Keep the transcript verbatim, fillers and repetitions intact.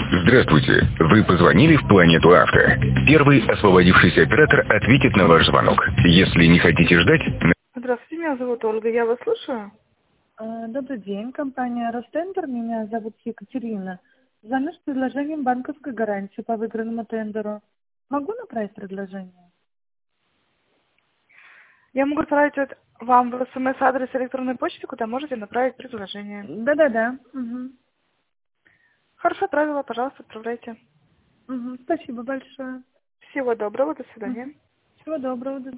Здравствуйте. Вы позвонили в Планету Авто. Первый освободившийся оператор ответит на ваш звонок. Если не хотите ждать... Здравствуйте, меня зовут Ольга, я вас слушаю. А, Добрый день, компания Ростендер, меня зовут Екатерина. Звоню с предложением банковской гарантии по выигранному тендеру. Могу направить предложение? Я могу отправить это вам в смс-адрес электронной почты, куда можете направить предложение. Да-да-да. Угу. Хорошо, отправила, пожалуйста, отправляйте. Угу. Спасибо большое. Всего доброго, до Угу. свидания. Всего доброго. До